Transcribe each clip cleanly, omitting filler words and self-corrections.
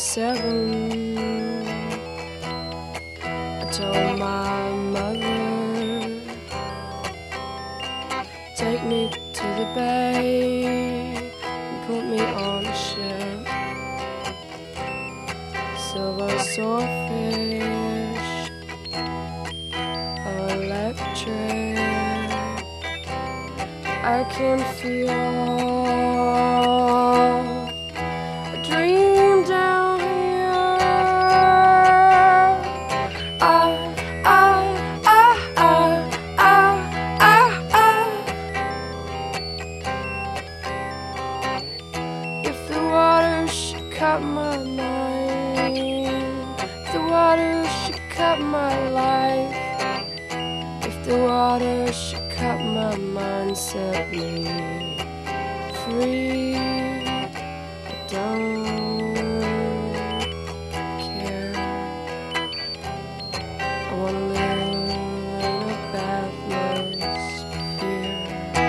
7, I told my mother, take me to the bay and put me on a ship. Silver swordfish, electric, I can feel a dream down here. If the water should cut my mind, if the water should cut my life, if the water should cut my mind, set me free. I don't care. I wanna live in a bathless fear.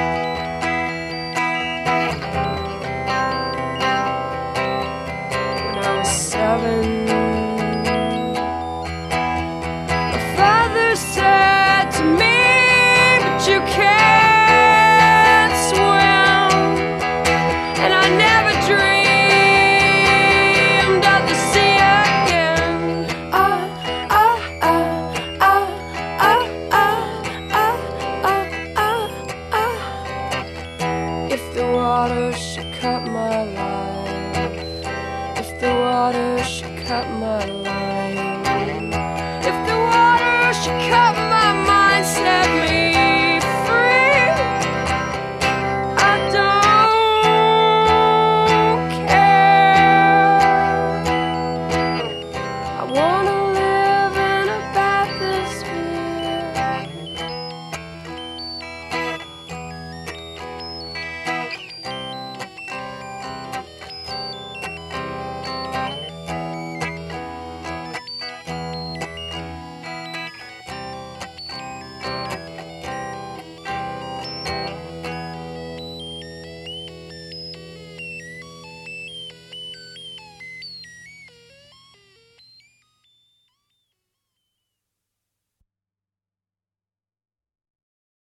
When I was 7, my father said to me, "But you can't swim," and I never dreamed of the sea again. If the water should cut my life, if the water should cut my life,